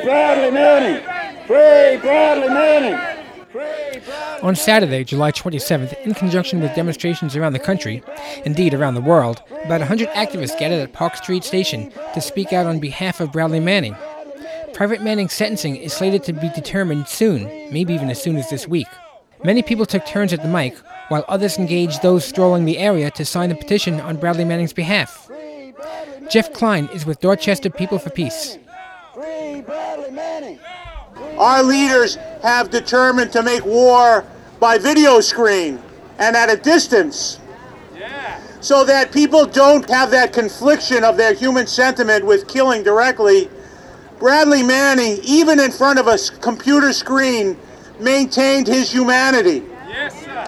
Bradley Manning! Free Bradley Manning! On Saturday, July 27th, in conjunction with demonstrations around the country, indeed around the world, about 100 activists gathered at Park Street Station to speak out on behalf of Bradley Manning. Private Manning's sentencing is slated to be determined soon, maybe even as soon as this week. Many people took turns at the mic, while others engaged those strolling the area to sign a petition on Bradley Manning's behalf. Jeff Klein is with Dorchester People for Peace. Free Bradley Manning! Our leaders have determined to make war by video screen and at a distance, so that people don't have that confliction of their human sentiment with killing directly. Bradley Manning, even in front of a computer screen, maintained his humanity. Yes, sir.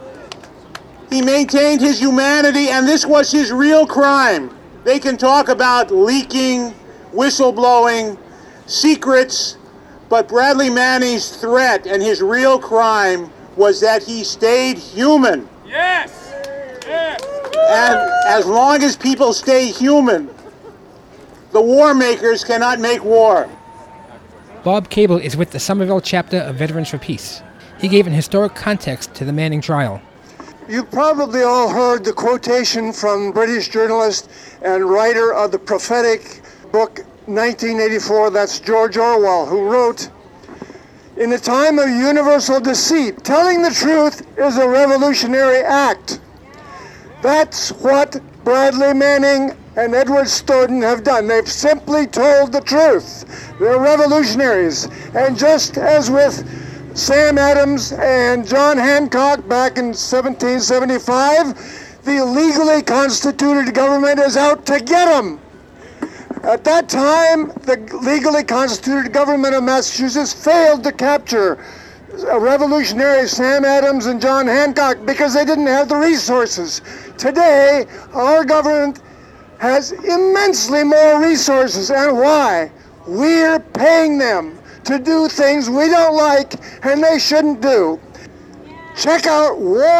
He maintained his humanity, and this was his real crime. They can talk about leaking, whistleblowing, secrets, but Bradley Manning's threat and his real crime was that he stayed human. Yes! Yes! And as long as people stay human, the war makers cannot make war. Bob Cable is with the Somerville chapter of Veterans for Peace. He gave an historic context to the Manning trial. You've probably all heard the quotation from British journalist and writer of the prophetic book 1984, that's George Orwell, who wrote, "In a time of universal deceit, telling the truth is a revolutionary act." That's what Bradley Manning and Edward Snowden have done. They've simply told the truth. They're revolutionaries. And just as with Sam Adams and John Hancock back in 1775, the legally constituted government is out to get them. At that time, the legally constituted government of Massachusetts failed to capture revolutionaries Sam Adams and John Hancock because they didn't have the resources. Today, our government has immensely more resources. And why? We're paying them to do things we don't like and they shouldn't do. Check out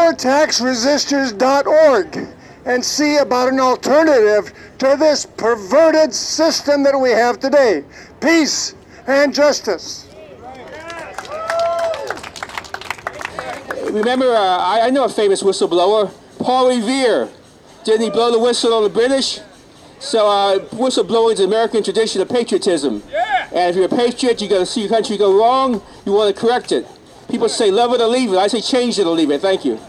wartaxresisters.org and see about an alternative to this perverted system that we have today. Peace and justice. Remember, I know a famous whistleblower, Paul Revere. Didn't he blow the whistle on the British? So whistleblowing is an American tradition of patriotism. Yeah. And if you're a patriot, you got to see your country go wrong, you want to correct it. People say love it or leave it. I say change it or leave it. Thank you.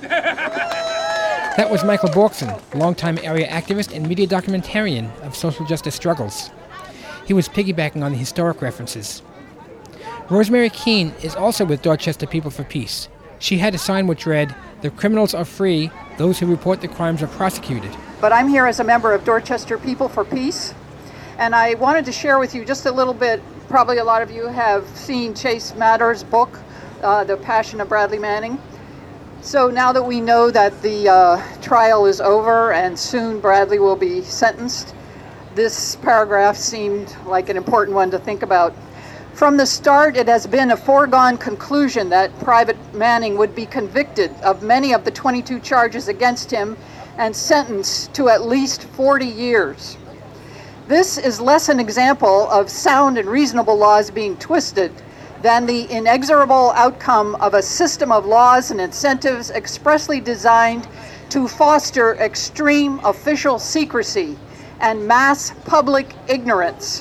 That was Michael Borkson, longtime area activist and media documentarian of social justice struggles. He was piggybacking on the historic references. Rosemary Keene is also with Dorchester People for Peace. She had a sign which read, "The criminals are free, those who report the crimes are prosecuted." But I'm here as a member of Dorchester People for Peace, and I wanted to share with you just a little bit. Probably a lot of you have seen Chase Matter's book, The Passion of Bradley Manning. So now that we know that the trial is over and soon Bradley will be sentenced, this paragraph seemed like an important one to think about. From the start, it has been a foregone conclusion that Private Manning would be convicted of many of the 22 charges against him and sentenced to at least 40 years. This is less an example of sound and reasonable laws being twisted than the inexorable outcome of a system of laws and incentives expressly designed to foster extreme official secrecy and mass public ignorance.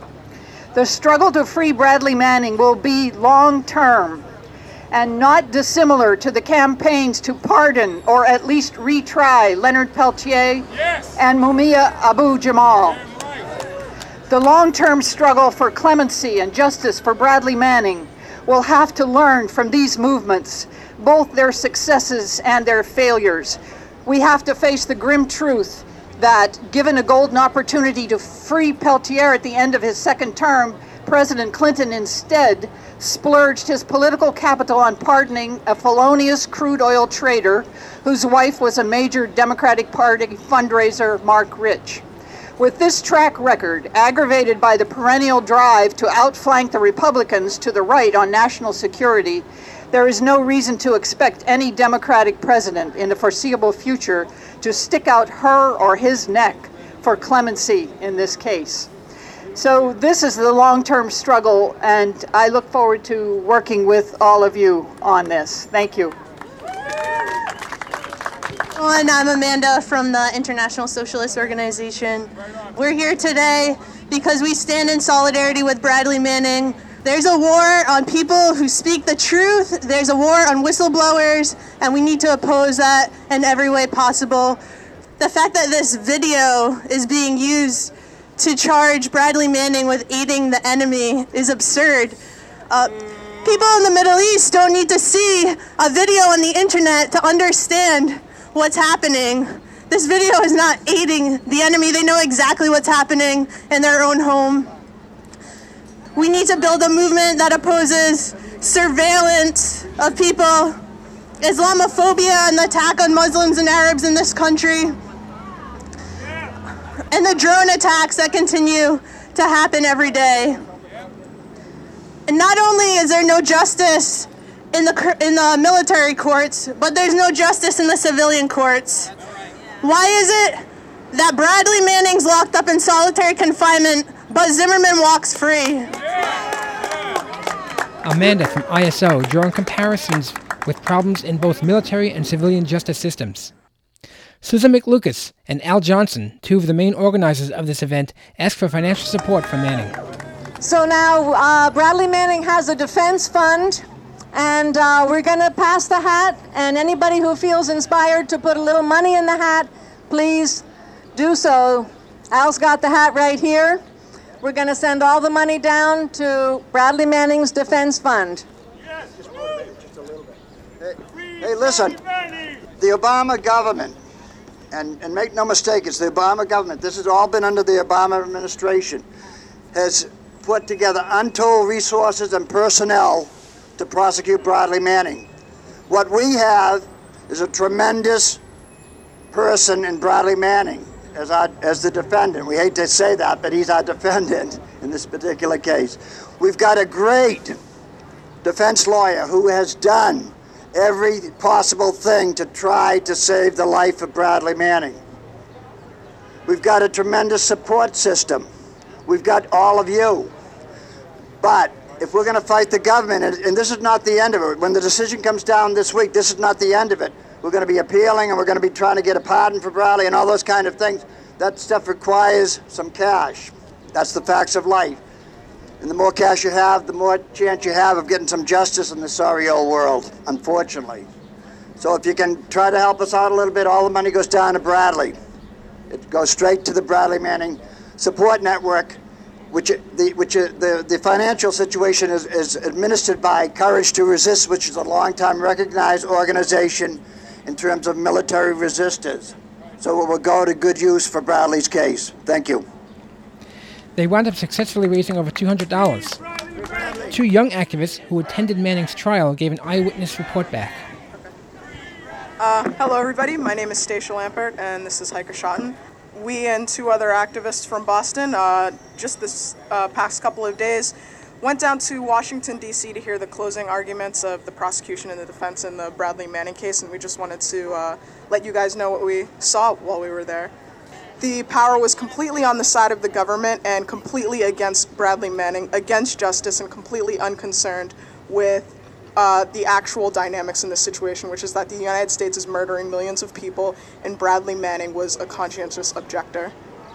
The struggle to free Bradley Manning will be long-term and not dissimilar to the campaigns to pardon or at least retry Leonard Peltier and Mumia Abu-Jamal. The long-term struggle for clemency and justice for Bradley Manning will have to learn from these movements, both their successes and their failures. We have to face the grim truth that, given a golden opportunity to free Peltier at the end of his second term, President Clinton instead splurged his political capital on pardoning a felonious crude oil trader whose wife was a major Democratic Party fundraiser, Mark Rich. With this track record, aggravated by the perennial drive to outflank the Republicans to the right on national security, there is no reason to expect any Democratic president in the foreseeable future to stick out her or his neck for clemency in this case. So this is the long-term struggle, and I look forward to working with all of you on this. Thank you. And I'm Amanda from the International Socialist Organization. We're here today because we stand in solidarity with Bradley Manning. There's a war on people who speak the truth. There's a war on whistleblowers, and we need to oppose that in every way possible. The fact that this video is being used to charge Bradley Manning with aiding the enemy is absurd. People in the Middle East don't need to see a video on the internet to understand what's happening. This video is not aiding the enemy. They know exactly what's happening in their own home. We need to build a movement that opposes surveillance of people, Islamophobia and the attack on Muslims and Arabs in this country, and the drone attacks that continue to happen every day. And not only is there no justice in the military courts, but there's no justice in the civilian courts. Why is it that Bradley Manning's locked up in solitary confinement, but Zimmerman walks free? Amanda from ISO drawing comparisons with problems in both military and civilian justice systems. Susan McLucas and Al Johnson, two of the main organizers of this event, asked for financial support from Manning. So now Bradley Manning has a defense fund, and we're going to pass the hat, and anybody who feels inspired to put a little money in the hat, please do so. Al's got the hat right here. We're going to send all the money down to Bradley Manning's defense fund. Just a little bit. Hey, listen, the Obama government, and make no mistake, it's the Obama government, this has all been under the Obama administration, has put together untold resources and personnel to prosecute Bradley Manning. What we have is a tremendous person in Bradley Manning as the defendant. We hate to say that, but he's our defendant in this particular case. We've got a great defense lawyer who has done every possible thing to try to save the life of Bradley Manning. We've got a tremendous support system. We've got all of you. But if we're going to fight the government, and this is not the end of it, when the decision comes down this week, this is not the end of it. We're going to be appealing, and we're going to be trying to get a pardon for Bradley and all those kind of things. That stuff requires some cash. That's the facts of life. And the more cash you have, the more chance you have of getting some justice in this sorry old world, unfortunately. So if you can try to help us out a little bit, all the money goes down to Bradley. It goes straight to the Bradley Manning Support Network, which the financial situation is administered by Courage to Resist, which is a long-time recognized organization in terms of military resistors. So it will go to good use for Bradley's case. Thank you. They wound up successfully raising over $200. Two young activists who attended Manning's trial gave an eyewitness report back. Hello, everybody. My name is Stacia Lampert, and this is Hiker Schotten. We and two other activists from Boston, just this past couple of days, went down to Washington, D.C. to hear the closing arguments of the prosecution and the defense in the Bradley Manning case, and we just wanted to let you guys know what we saw while we were there. The power was completely on the side of the government and completely against Bradley Manning, against justice, and completely unconcerned with the actual dynamics in this situation, which is that the United States is murdering millions of people, and Bradley Manning was a conscientious objector.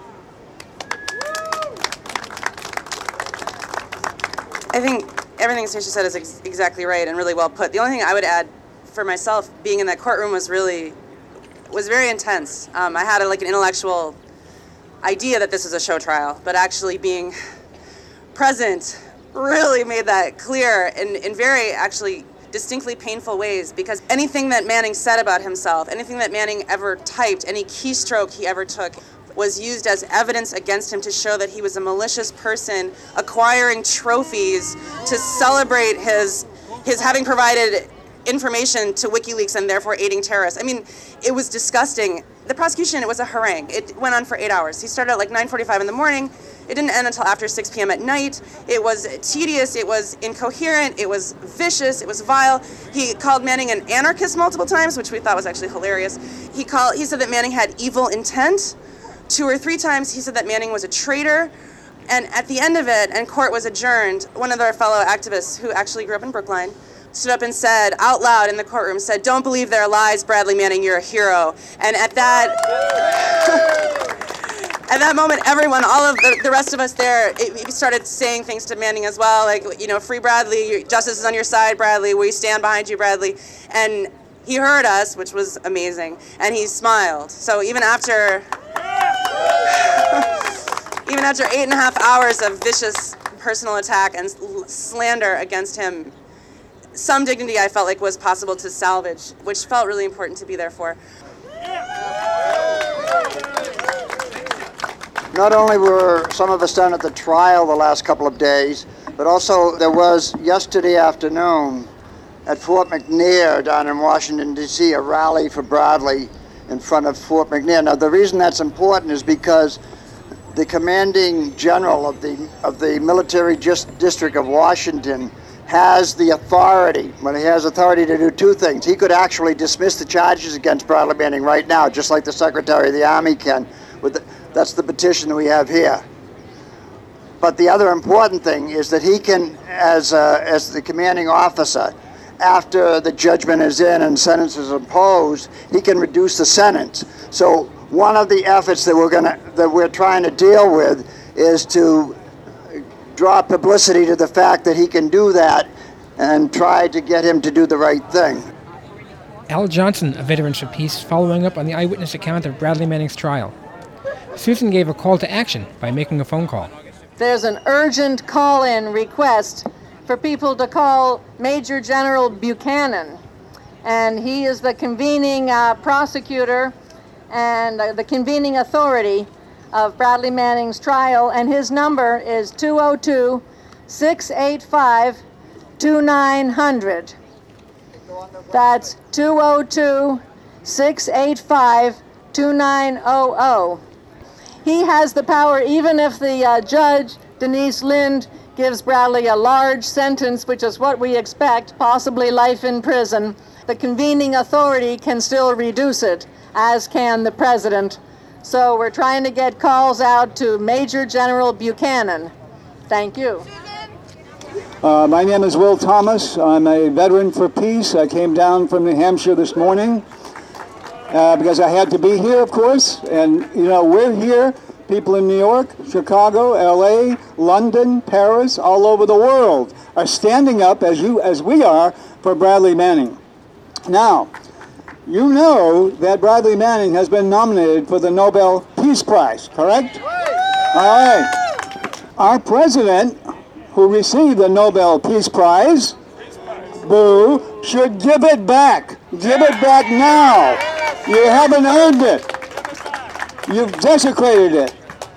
I think everything Stacia said is exactly right and really well put. The only thing I would add for myself, being in that courtroom was very intense. I had an intellectual idea that this was a show trial, but actually being present really made that clear in very actually distinctly painful ways, because anything that Manning said about himself, anything that Manning ever typed, any keystroke he ever took, was used as evidence against him to show that he was a malicious person acquiring trophies to celebrate his having provided information to WikiLeaks and therefore aiding terrorists. I mean, it was disgusting. The prosecution, it was a harangue. It went on for 8 hours. He started at 9:45 in the morning. It didn't end until after 6 p.m. at night. It was tedious. It was incoherent. It was vicious. It was vile. He called Manning an anarchist multiple times, which we thought was actually hilarious. He said that Manning had evil intent. 2 or 3 times he said that Manning was a traitor. And at the end of it, and court was adjourned, one of our fellow activists who actually grew up in Brookline stood up and said out loud in the courtroom, said, "Don't believe their lies, Bradley Manning, you're a hero." And at that moment, everyone, all of the rest of us there, we started saying things to Manning as well, like, free Bradley, justice is on your side, Bradley, we stand behind you, Bradley. And he heard us, which was amazing, and he smiled. So even after 8.5 hours of vicious personal attack and slander against him, some dignity I felt like was possible to salvage, which felt really important to be there for. Not only were some of us down at the trial the last couple of days, but also there was yesterday afternoon at Fort McNair down in Washington, D.C., a rally for Bradley in front of Fort McNair. Now, the reason that's important is because the commanding general of the military district of Washington has the authority. Well, he has authority to do two things. He could actually dismiss the charges against Bradley Manning right now, just like the Secretary of the Army can. That's the petition that we have here. But the other important thing is that he can, as the commanding officer, after the judgment is in and sentence is imposed, he can reduce the sentence. So one of the efforts that we're trying to deal with is to draw publicity to the fact that he can do that and try to get him to do the right thing. Al Johnson of Veterans for Peace, following up on the eyewitness account of Bradley Manning's trial. Susan gave a call to action by making a phone call. There's an urgent call-in request for people to call Major General Buchanan, and he is the convening prosecutor and the convening authority of Bradley Manning's trial, and his number is 202-685-2900. That's 202-685-2900. He has the power, even if the judge, Denise Lind, gives Bradley a large sentence, which is what we expect, possibly life in prison, the convening authority can still reduce it, as can the president. So we're trying to get calls out to Major General Buchanan. Thank you. My name is Will Thomas. I'm a veteran for peace. I came down from New Hampshire this morning because I had to be here, of course. And, we're here. People in New York, Chicago, LA, London, Paris, all over the world are standing up, as we are, for Bradley Manning. Now, you know that Bradley Manning has been nominated for the Nobel Peace Prize, correct? All right. Our president, who received the Nobel Peace Prize, boo, should give it back. Give it back now. You haven't earned it. You've desecrated it.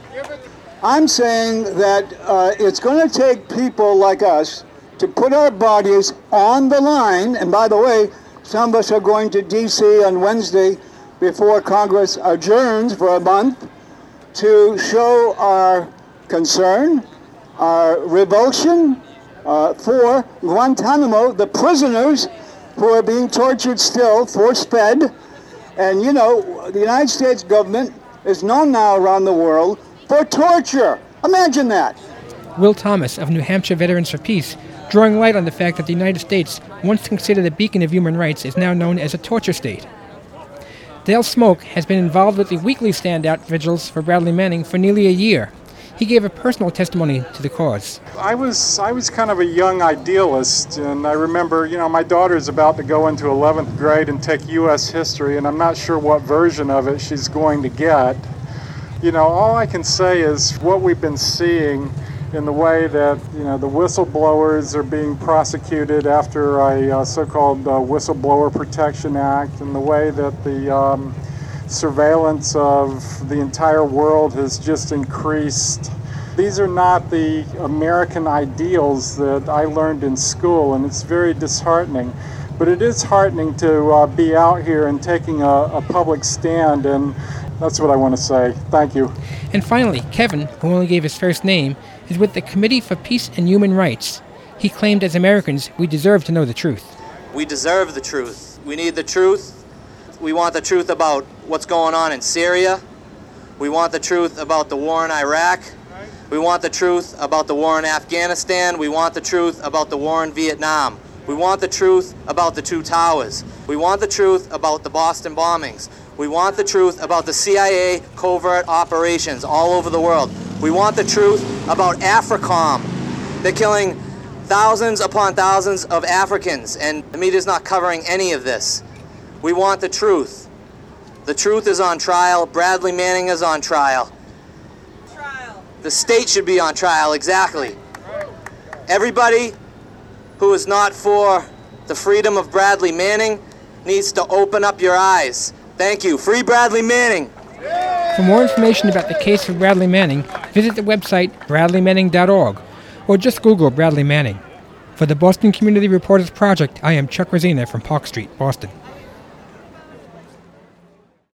I'm saying that it's going to take people like us to put our bodies on the line. And by the way, some of us are going to D.C. on Wednesday before Congress adjourns for a month to show our concern, our revulsion for Guantanamo, the prisoners who are being tortured still, force-fed. And the United States government is known now around the world for torture. Imagine that. Will Thomas of New Hampshire Veterans for Peace, drawing light on the fact that the United States, once considered a beacon of human rights, is now known as a torture state. Dale Smoke has been involved with the weekly standout vigils for Bradley Manning for nearly a year. He gave a personal testimony to the cause. I was kind of a young idealist, and I remember, my daughter's about to go into 11th grade and take U.S. history, and I'm not sure what version of it she's going to get. All I can say is what we've been seeing in the way that, the whistleblowers are being prosecuted after a so-called Whistleblower Protection Act, and the way that the surveillance of the entire world has just increased. These are not the American ideals that I learned in school, and it's very disheartening. But it is heartening to be out here and taking a public stand, and that's what I want to say. Thank you. And finally, Kevin, who only gave his first name, is with the Committee for Peace and Human Rights. He claimed as Americans, we deserve to know the truth. We deserve the truth. We need the truth. We want the truth about what's going on in Syria. We want the truth about the war in Iraq. We want the truth about the war in Afghanistan. We want the truth about the war in Vietnam. We want the truth about the Two Towers. We want the truth about the Boston bombings. We want the truth about the CIA covert operations all over the world. We want the truth about AFRICOM. They're killing thousands upon thousands of Africans, and the media's not covering any of this. We want the truth. The truth is on trial. Bradley Manning is on trial. The state should be on trial, exactly. Everybody who is not for the freedom of Bradley Manning needs to open up your eyes. Thank you. Free Bradley Manning. For more information about the case of Bradley Manning, visit the website bradleymanning.org or just Google Bradley Manning. For the Boston Community Reporters Project, I am Chuck Rosina from Park Street, Boston.